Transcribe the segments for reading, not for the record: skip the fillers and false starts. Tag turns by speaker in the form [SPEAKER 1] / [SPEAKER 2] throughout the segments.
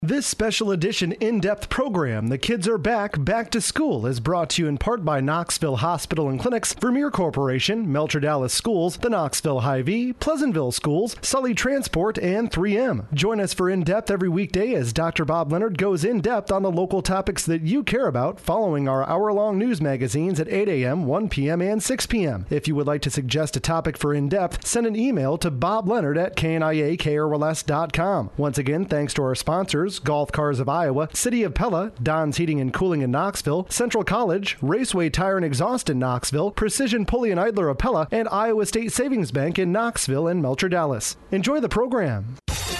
[SPEAKER 1] This special edition in-depth program, The Kids Are Back to School, is brought to you in part by Knoxville Hospital and Clinics, Vermeer Corporation, Melcher Dallas Schools, the Knoxville Hy-Vee, Pleasantville Schools, Sully Transport, and 3M. Join us for In-Depth every weekday as Dr. Bob Leonard goes in-depth on the local topics that you care about following our hour-long news magazines at 8 a.m., 1 p.m., and 6 p.m. If you would like to suggest a topic for In-Depth, send an email to bobleonard@kniakrls.com. Once again, thanks to our sponsors, Golf Cars of Iowa, City of Pella, Don's Heating and Cooling in Knoxville, Central College, Raceway Tire and Exhaust in Knoxville, Precision Pulley and Idler of Pella, and Iowa State Savings Bank in Knoxville and Melcher Dallas. Enjoy the program.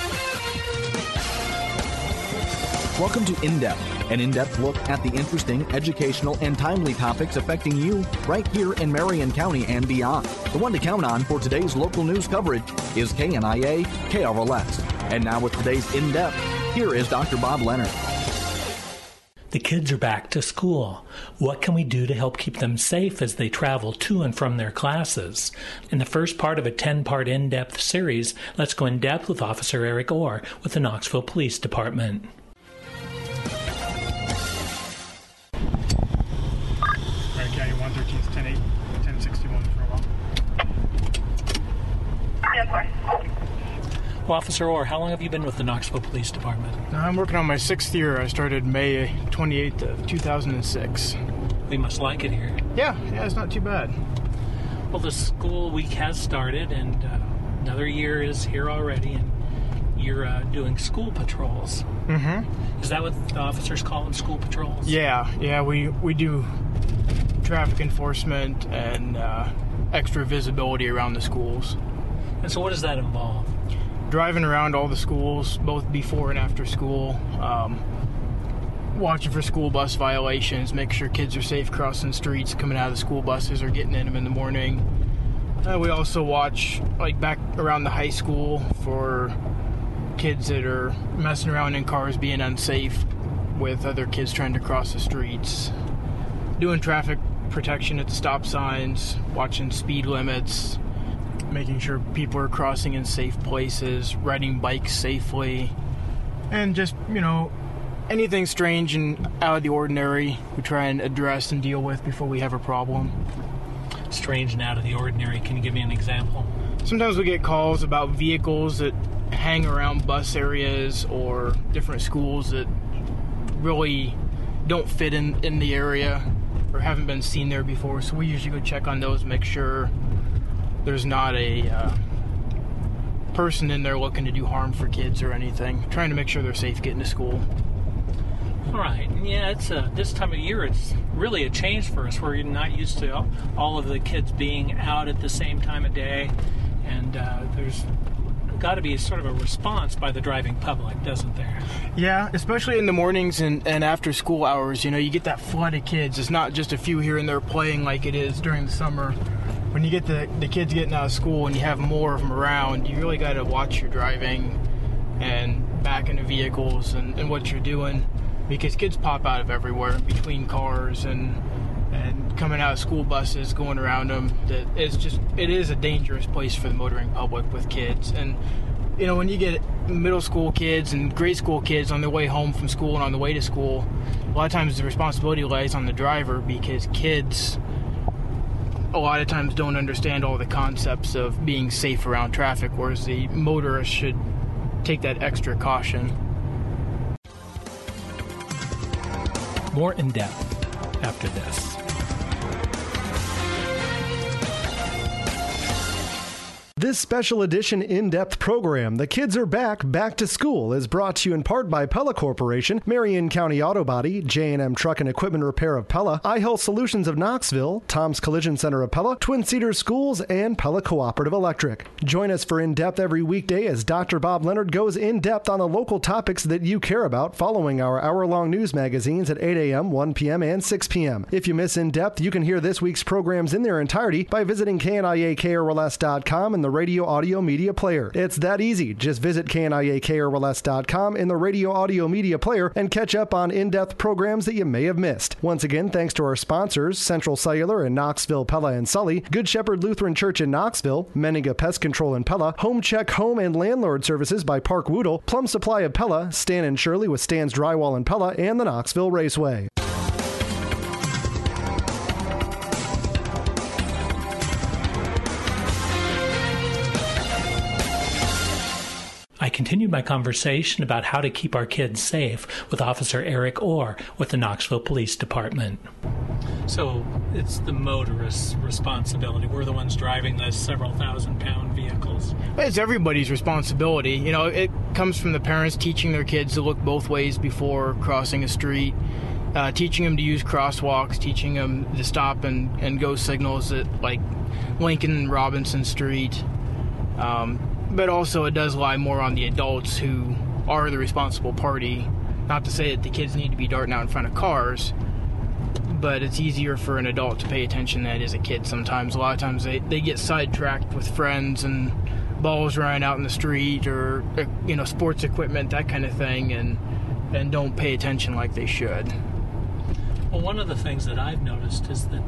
[SPEAKER 2] Welcome to In-Depth, an in-depth look at the interesting, educational, and timely topics affecting you right here in Marion County and beyond. The one to count on for today's local news coverage is KNIA KRLS. And now with today's In-Depth, here is Dr. Bob Leonard.
[SPEAKER 3] The kids are back to school. What can we do to help keep them safe as they travel to and from their classes? In the first part of a 10-part in-depth series, let's go in-depth with Officer Eric Orr with the Knoxville Police Department.
[SPEAKER 4] Marion County 113's 10-8, 1061 for a while.
[SPEAKER 5] Yes, sir.
[SPEAKER 3] Well, Officer Orr, how long have you been with the Knoxville Police Department?
[SPEAKER 4] I'm working on my 6th year. I started May 28th of 2006.
[SPEAKER 3] We must like it here.
[SPEAKER 4] Yeah, it's not too bad.
[SPEAKER 3] Well, the school week has started, and another year is here already, and you're doing school patrols.
[SPEAKER 4] Mm-hmm.
[SPEAKER 3] Is that what the officers call them, school patrols?
[SPEAKER 4] Yeah, we do traffic enforcement and extra visibility around the schools.
[SPEAKER 3] And so what does that involve?
[SPEAKER 4] Driving around all the schools, both before and after school, watching for school bus violations, making sure kids are safe crossing streets, coming out of the school buses or getting in them in the morning. We also watch, back around the high school for kids that are messing around in cars, being unsafe with other kids trying to cross the streets. Doing traffic protection at the stop signs, watching speed limits, making sure people are crossing in safe places, riding bikes safely, and just, anything strange and out of the ordinary we try and address and deal with before we have a problem.
[SPEAKER 3] Strange and out of the ordinary. Can you give me an example?
[SPEAKER 4] Sometimes we get calls about vehicles that hang around bus areas or different schools that really don't fit in the area or haven't been seen there before, so we usually go check on those, make sure there's not a person in there looking to do harm for kids or anything. Trying to make sure they're safe getting to school.
[SPEAKER 3] All right. Yeah, it's this time of year, it's really a change for us. We're not used to all of the kids being out at the same time of day. And there's got to be sort of a response by the driving public, doesn't there?
[SPEAKER 4] Yeah, especially in the mornings and after school hours. You get that flood of kids. It's not just a few here and there playing like it is during the summer. When you get the kids getting out of school and you have more of them around, you really got to watch your driving and back into vehicles and what you're doing, because kids pop out of everywhere between cars and coming out of school buses, going around them. It is a dangerous place for the motoring public with kids. And when you get middle school kids and grade school kids on their way home from school and on the way to school, a lot of times the responsibility lies on the driver, because kids a lot of times don't understand all the concepts of being safe around traffic, whereas the motorist should take that extra caution.
[SPEAKER 3] More in depth after this.
[SPEAKER 1] This special edition in-depth program, The Kids Are Back to School, is brought to you in part by Pella Corporation, Marion County Auto Body, J&M Truck and Equipment Repair of Pella, iHealth Solutions of Knoxville, Tom's Collision Center of Pella, Twin Cedars Schools, and Pella Cooperative Electric. Join us for In-Depth every weekday as Dr. Bob Leonard goes in-depth on the local topics that you care about following our hour-long news magazines at 8 a.m., 1 p.m., and 6 p.m. If you miss In-Depth, you can hear this week's programs in their entirety by visiting KNIAKRLS.com and the the Radio Audio Media Player. It's that easy. Just visit KNIAKRLS.com in the Radio Audio Media Player and catch up on in-depth programs that you may have missed. Once again, thanks to our sponsors, Central Cellular in Knoxville, Pella, and Sully, Good Shepherd Lutheran Church in Knoxville, Menninga Pest Control in Pella, Home Check Home and Landlord Services by Park Woodle, Plum Supply of Pella, Stan and Shirley with Stan's Drywall in Pella, and the Knoxville Raceway.
[SPEAKER 3] I continued my conversation about how to keep our kids safe with Officer Eric Orr with the Knoxville Police Department. So it's the motorist's responsibility. We're the ones driving the several thousand-pound vehicles.
[SPEAKER 4] It's everybody's responsibility. You know, it comes from the parents teaching their kids to look both ways before crossing a street, teaching them to use crosswalks, teaching them to stop and go signals at, like, Lincoln and Robinson Street. But also it does lie more on the adults who are the responsible party. Not to say that the kids need to be darting out in front of cars, but it's easier for an adult to pay attention than it is a kid sometimes. A lot of times they get sidetracked with friends and balls running out in the street or, you know, sports equipment, that kind of thing, and don't pay attention like they should.
[SPEAKER 3] Well, one of the things that I've noticed is that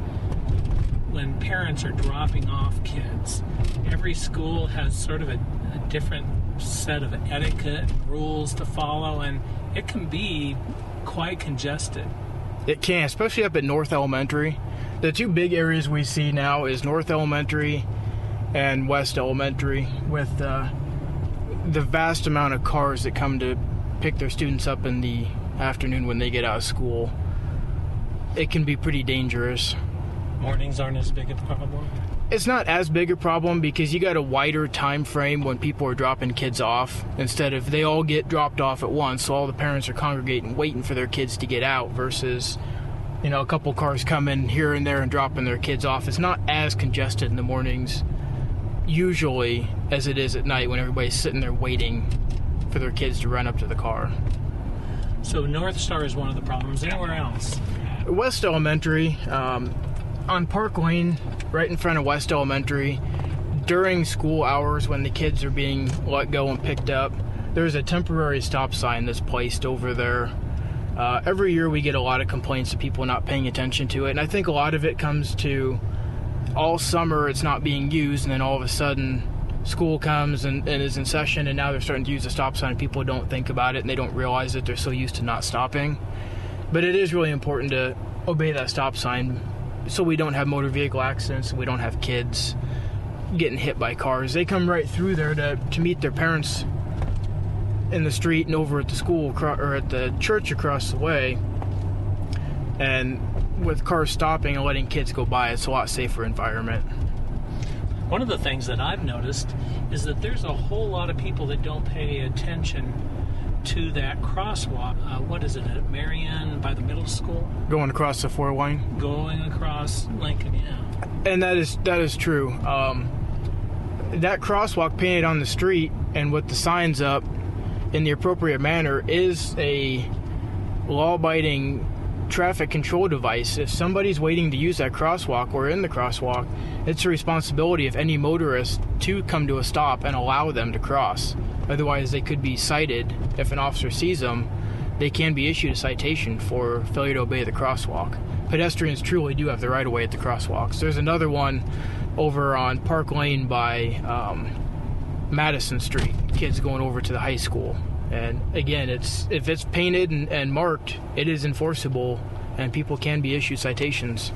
[SPEAKER 3] when parents are dropping off kids, every school has sort of a different set of etiquette rules to follow, and it can be quite congested.
[SPEAKER 4] It can, especially up at North Elementary. The two big areas we see now is North Elementary and West Elementary, with the vast amount of cars that come to pick their students up in the afternoon when they get out of school. It can be pretty dangerous.
[SPEAKER 3] Mornings aren't as big a problem?
[SPEAKER 4] It's not as big a problem because you got a wider time frame when people are dropping kids off, instead of they all get dropped off at once, so all the parents are congregating waiting for their kids to get out, versus, you know, a couple cars coming here and there and dropping their kids off. It's not as congested in the mornings usually as it is at night when everybody's sitting there waiting for their kids to run up to the car.
[SPEAKER 3] So North Star is one of the problems. Anywhere else?
[SPEAKER 4] West Elementary, on Park Lane, right in front of West Elementary, during school hours when the kids are being let go and picked up, there's a temporary stop sign that's placed over there. Every year we get a lot of complaints of people not paying attention to it, and I think a lot of it comes to all summer it's not being used, and then all of a sudden school comes and is in session, and now they're starting to use the stop sign, and people don't think about it, and they don't realize that they're so used to not stopping. But it is really important to obey that stop sign so we don't have motor vehicle accidents and we don't have kids getting hit by cars. They come right through there to meet their parents in the street and over at the school or at the church across the way. And with cars stopping and letting kids go by, it's a lot safer environment.
[SPEAKER 3] One of the things that I've noticed is that there's a whole lot of people that don't pay attention to that crosswalk. What is it, at Marion by the middle school?
[SPEAKER 4] Going across the 4-lane?
[SPEAKER 3] Going across Lincoln, yeah.
[SPEAKER 4] And that is true. That crosswalk painted on the street and with the signs up in the appropriate manner is a law-abiding traffic control device. If somebody's waiting to use that crosswalk or in the crosswalk, it's the responsibility of any motorist to come to a stop and allow them to cross. Otherwise, they could be cited. If an officer sees them, they can be issued a citation for failure to obey the crosswalk. Pedestrians truly do have the right of way at the crosswalks. There's another one over on Park Lane by Madison Street, kids going over to the high school. And again, if it's painted and marked, it is enforceable, and people can be issued citations.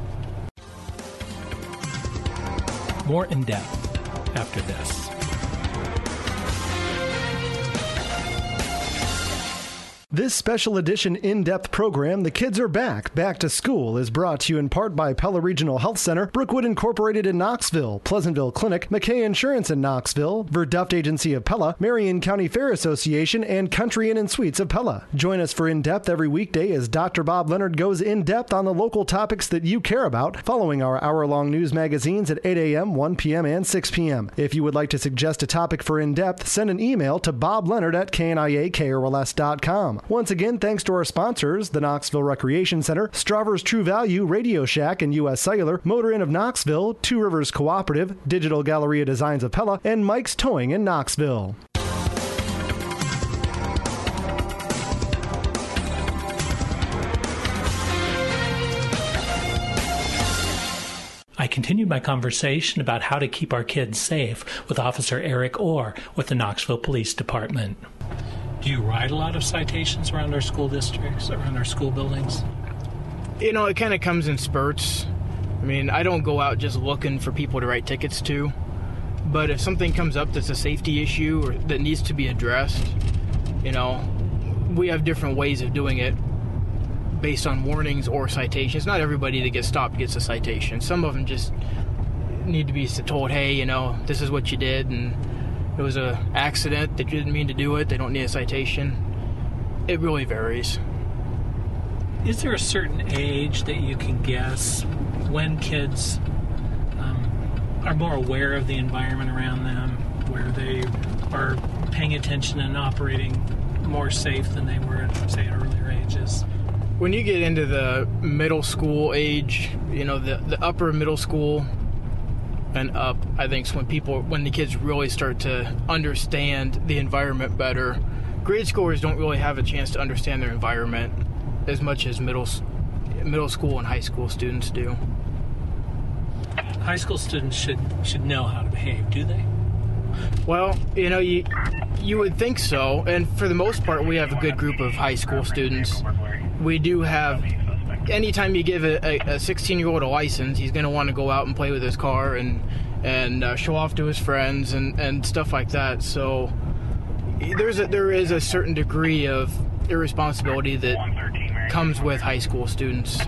[SPEAKER 3] More in depth after this.
[SPEAKER 1] This special edition in-depth program, The Kids Are Back to School, is brought to you in part by Pella Regional Health Center, Brookwood Incorporated in Knoxville, Pleasantville Clinic, McKay Insurance in Knoxville, Verduft Agency of Pella, Marion County Fair Association, and Country Inn and Suites of Pella. Join us for In-Depth every weekday as Dr. Bob Leonard goes in-depth on the local topics that you care about, following our hour-long news magazines at 8 a.m., 1 p.m., and 6 p.m. If you would like to suggest a topic for In-Depth, send an email to bobleonard@kniakrls.com. Once again, thanks to our sponsors, the Knoxville Recreation Center, Stravers True Value, Radio Shack and U.S. Cellular, Motor Inn of Knoxville, Two Rivers Cooperative, Digital Galleria Designs of Pella, and Mike's Towing in Knoxville.
[SPEAKER 3] I continued my conversation about how to keep our kids safe with Officer Eric Orr with the Knoxville Police Department. Do you write a lot of citations around our school districts, around our school buildings?
[SPEAKER 4] You know, it kind of comes in spurts. I mean, I don't go out just looking for people to write tickets to. But if something comes up that's a safety issue or that needs to be addressed, you know, we have different ways of doing it based on warnings or citations. Not everybody that gets stopped gets a citation. Some of them just need to be told, hey, you know, this is what you did, and it was an accident that you didn't mean to do it. They don't need a citation. It really varies.
[SPEAKER 3] Is there a certain age that you can guess when kids are more aware of the environment around them, where they are paying attention and operating more safe than they were at, say, earlier ages?
[SPEAKER 4] When you get into the middle school age, you know, the upper middle school and up, I think is when the kids really start to understand the environment better. Grade schoolers don't really have a chance to understand their environment as much as middle school and high school students do.
[SPEAKER 3] High school students should know how to behave, do they?
[SPEAKER 4] Well, you know, you would think so, and for the most part, we have a good group of high school students. We do have, anytime you give a 16-year-old a license, he's going to want to go out and play with his car and show off to his friends and stuff like that. So there is a certain degree of irresponsibility that comes with high school students.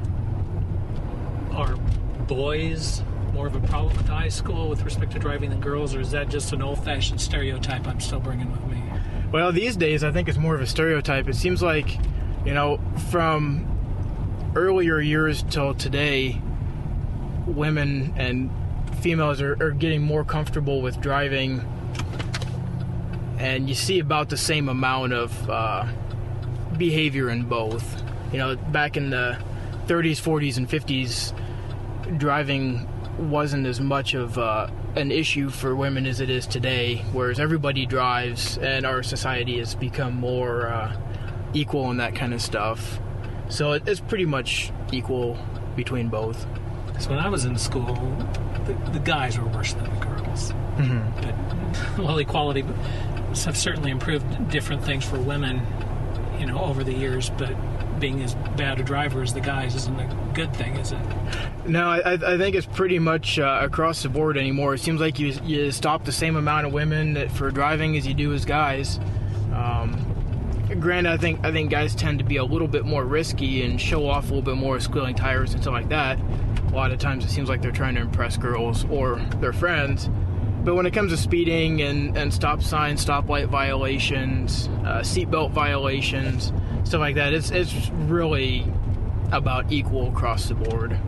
[SPEAKER 3] Are boys more of a problem with high school with respect to driving than girls, or is that just an old-fashioned stereotype I'm still bringing with me?
[SPEAKER 4] Well, these days I think it's more of a stereotype. It seems like, you know, from earlier years till today, women and females are getting more comfortable with driving, and you see about the same amount of behavior in both. You know, back in the 30s, 40s, and 50s, driving wasn't as much of an issue for women as it is today, whereas everybody drives and our society has become more equal and that kind of stuff. So it's pretty much equal between both.
[SPEAKER 3] So when I was in school, the guys were worse than the girls. Mm-hmm. But, well, equality have certainly improved different things for women, you know, over the years, but being as bad a driver as the guys isn't a good thing, is it?
[SPEAKER 4] No, I think it's pretty much across the board anymore. It seems like you stop the same amount of women for driving as you do as guys. Granted, I think guys tend to be a little bit more risky and show off a little bit more, squealing tires and stuff like that. A lot of times it seems like they're trying to impress girls or their friends. But when it comes to speeding and stop signs, stoplight violations, seatbelt violations, stuff like that, it's really about equal across the board.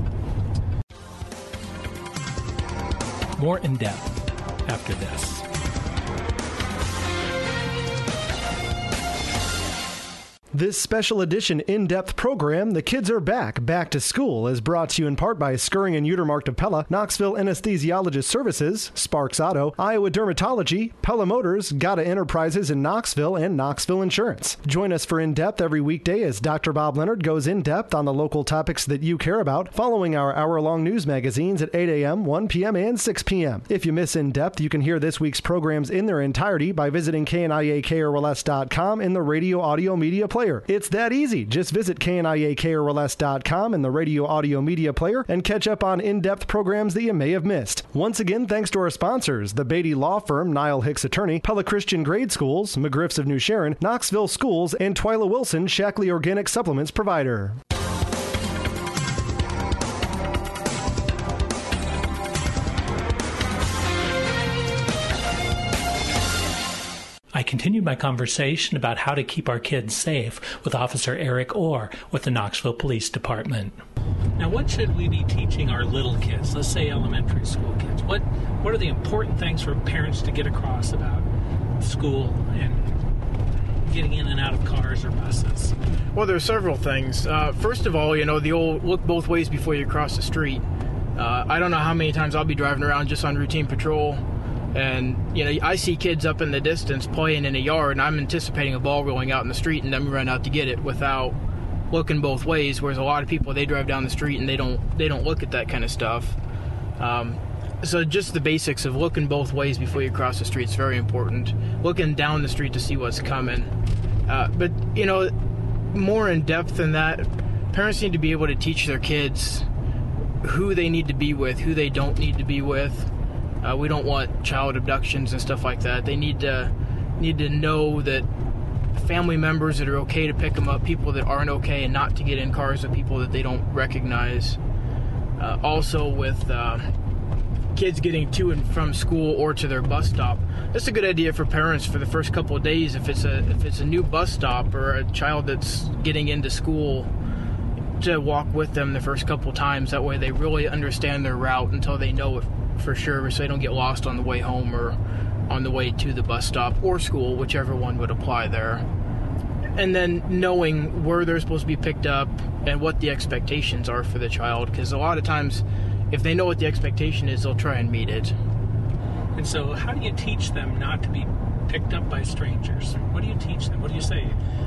[SPEAKER 3] More in depth after this.
[SPEAKER 1] This special edition in-depth program, The Kids Are Back to School, is brought to you in part by Skirring and Utermark of Pella, Knoxville Anesthesiologist Services, Sparks Auto, Iowa Dermatology, Pella Motors, Gata Enterprises in Knoxville, and Knoxville Insurance. Join us for In-Depth every weekday as Dr. Bob Leonard goes in-depth on the local topics that you care about, following our hour-long news magazines at 8 a.m., 1 p.m., and 6 p.m. If you miss In-Depth, you can hear this week's programs in their entirety by visiting KNIAKRLS.com in the radio audio media player. It's that easy. Just visit KNIAKRLS.com in the radio audio media player and catch up on in-depth programs that you may have missed. Once again, thanks to our sponsors, the Beatty Law Firm, Niall Hicks Attorney, Pella Christian Grade Schools, McGriff's of New Sharon, Knoxville Schools, and Twyla Wilson, Shackley Organic Supplements Provider.
[SPEAKER 3] I continued my conversation about how to keep our kids safe with Officer Eric Orr with the Knoxville Police Department. Now, what should we be teaching our little kids, let's say elementary school kids? What are the important things for parents to get across about school and getting in and out of cars or buses?
[SPEAKER 4] Well, there's several things. First of all, the old look both ways before you cross the street. I don't know how many times I'll be driving around just on routine patrol, and I see kids up in the distance playing in a yard, and I'm anticipating a ball rolling out in the street, and then run out to get it without looking both ways. Whereas a lot of people, they drive down the street and they don't look at that kind of stuff. So just the basics of looking both ways before you cross the street is very important. Looking down the street to see what's coming. But more in depth than that, parents need to be able to teach their kids who they need to be with, who they don't need to be with. We don't want child abductions and stuff like that. They need to know that family members that are okay to pick them up, people that aren't okay, and not to get in cars with people that they don't recognize. Also with kids getting to and from school or to their bus stop, that's a good idea for parents for the first couple of days. If it's a new bus stop or a child that's getting into school, to walk with them the first couple times. That way they really understand their route until they know it for sure, so they don't get lost on the way home or on the way to the bus stop or school, whichever one would apply there. And then knowing where they're supposed to be picked up and what the expectations are for the child, because a lot of times if they know what the expectation is, they'll try and meet it.
[SPEAKER 3] And so how do you teach them not to be picked up by strangers? What do you teach them? What do you say?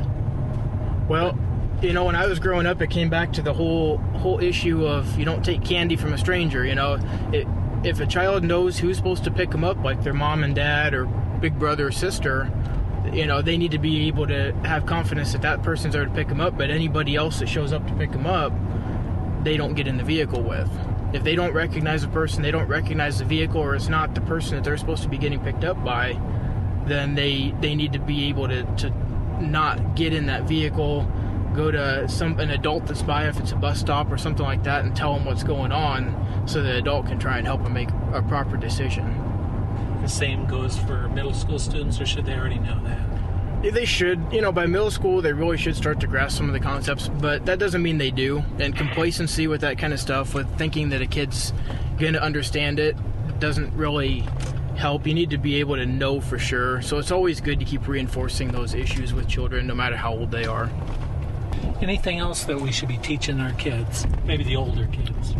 [SPEAKER 4] Well, when I was growing up, it came back to the whole issue of you don't take candy from a stranger. If a child knows who's supposed to pick them up, like their mom and dad or big brother or sister, they need to be able to have confidence that person's there to pick them up. But anybody else that shows up to pick them up, they don't get in the vehicle with. If they don't recognize a person, they don't recognize the vehicle, or it's not the person that they're supposed to be getting picked up by, then they need to be able to not get in that vehicle, go to an adult that's by, if it's a bus stop or something like that, and tell them what's going on so the adult can try and help them make a proper decision.
[SPEAKER 3] The same goes for middle school students, or should they already know that?
[SPEAKER 4] They should. By middle school, they really should start to grasp some of the concepts, but that doesn't mean they do. And complacency with that kind of stuff, with thinking that a kid's going to understand it, doesn't really help. You need to be able to know for sure. So it's always good to keep reinforcing those issues with children, no matter how old they are.
[SPEAKER 3] Anything else that we should be teaching our kids, maybe the older kids?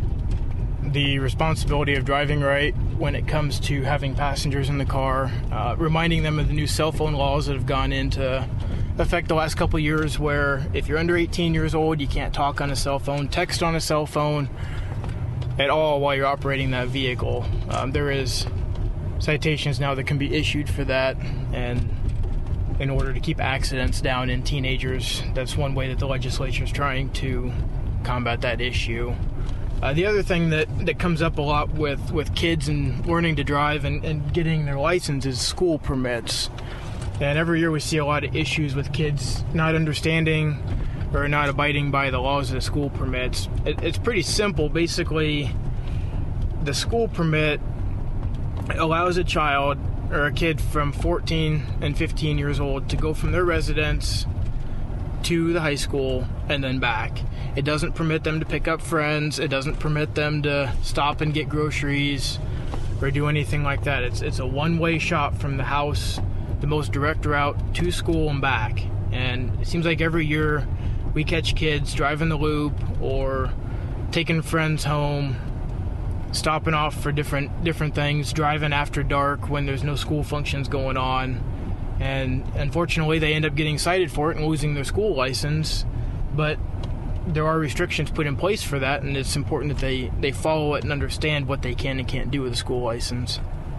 [SPEAKER 4] The responsibility of driving right when it comes to having passengers in the car, reminding them of the new cell phone laws that have gone into effect the last couple of years, where if you're under 18 years old, you can't talk on a cell phone, text on a cell phone at all while you're operating that vehicle. There is citations now that can be issued for that, and in order to keep accidents down in teenagers, that's one way that the legislature is trying to combat that issue. The other thing that comes up a lot with kids and learning to drive and getting their license is school permits. And every year we see a lot of issues with kids not understanding or not abiding by the laws of the school permits. It's pretty simple. Basically, the school permit allows a child or a kid from 14 and 15 years old to go from their residence to the high school and then back. It doesn't permit them to pick up friends. It doesn't permit them to stop and get groceries or do anything like that. It's a one-way shot from the house, the most direct route to school and back. And it seems like every year we catch kids driving the loop or taking friends home, stopping off for different things, driving after dark when there's no school functions going on. And unfortunately, they end up getting cited for it and losing their school license. But there are restrictions put in place for that, and it's important that they follow it and understand what they can and can't do with a school license.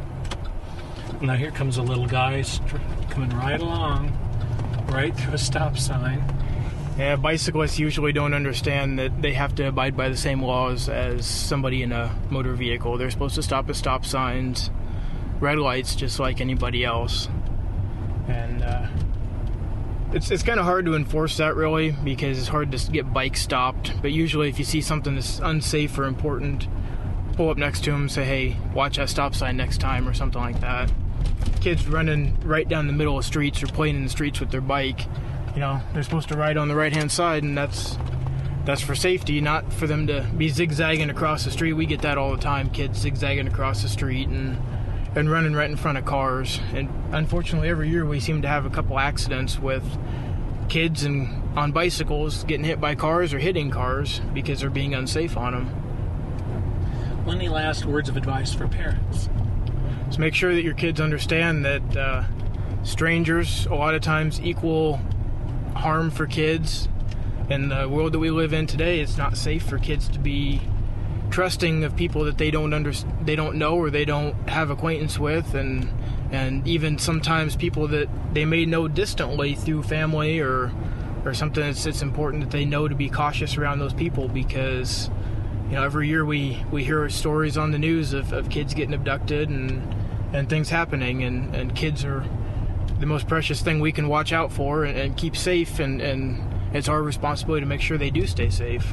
[SPEAKER 3] Now here comes a little guy coming right along, right through a stop sign.
[SPEAKER 4] Yeah, bicyclists usually don't understand that they have to abide by the same laws as somebody in a motor vehicle. They're supposed to stop at stop signs, red lights, just like anybody else. And it's kind of hard to enforce that, really, because it's hard to get bikes stopped. But usually if you see something that's unsafe or important, pull up next to them and say, hey, watch that stop sign next time, or something like that. Kids running right down the middle of streets or playing in the streets with their bike, they're supposed to ride on the right-hand side, and that's for safety, not for them to be zigzagging across the street. We get that all the time, kids zigzagging across the street and and running right in front of cars. And unfortunately, every year we seem to have a couple accidents with kids on bicycles getting hit by cars or hitting cars because they're being unsafe on them.
[SPEAKER 3] Any last words of advice for parents?
[SPEAKER 4] So make sure that your kids understand that strangers a lot of times equal harm for kids. In the world that we live in today, it's not safe for kids to be trusting of people that they don't know or they don't have acquaintance with, and even sometimes people that they may know distantly through family or something. It's important that they know to be cautious around those people, because every year we hear stories on the news of kids getting abducted and things happening, and kids are the most precious thing we can watch out for and keep safe, and it's our responsibility to make sure they do stay safe.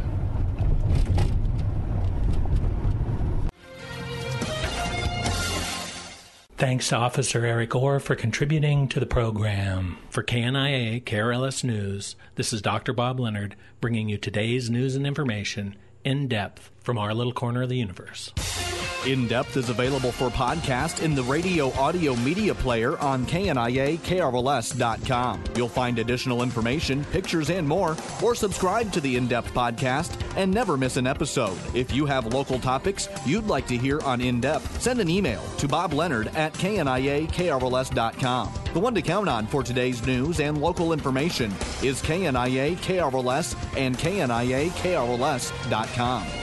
[SPEAKER 3] Thanks to Officer Eric Orr for contributing to the program. For KNIA KRLS News, this is Dr. Bob Leonard bringing you today's news and information in depth from our little corner of the universe.
[SPEAKER 2] In Depth is available for podcast in the radio audio media player on KNIA-KRLS.com. You'll find additional information, pictures, and more, or subscribe to the In Depth podcast and never miss an episode. If you have local topics you'd like to hear on In Depth, send an email to bobleonard@KNIA-KRLS.com. The one to count on for today's news and local information is KNIA-KRLS and KNIA-KRLS.com.